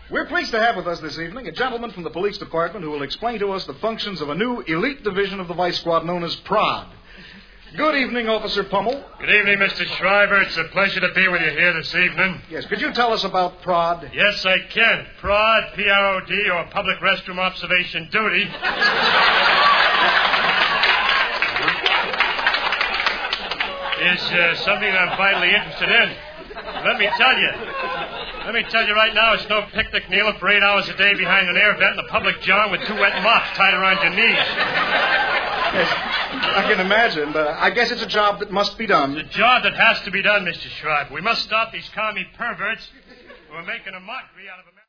We're pleased to have with us this evening a gentleman from the police department who will explain to us the functions of a new elite division of the Vice Squad known as PROD. Good evening, Officer Pummel. Good evening, Mr. Shriver. It's a pleasure to be with you here this evening. Yes, could you tell us about PROD? Yes, I can. PROD, P-R-O-D, or Public Restroom Observation Duty, is something I'm vitally interested in. Let me tell you right now, it's no picnic kneeling for 8 hours a day behind an air vent in a public john with 2 wet mops tied around your knees. Yes, I can imagine, but I guess it's a job that must be done. It's a job that has to be done, Mr. Shriver. We must stop these commie perverts who are making a mockery out of America.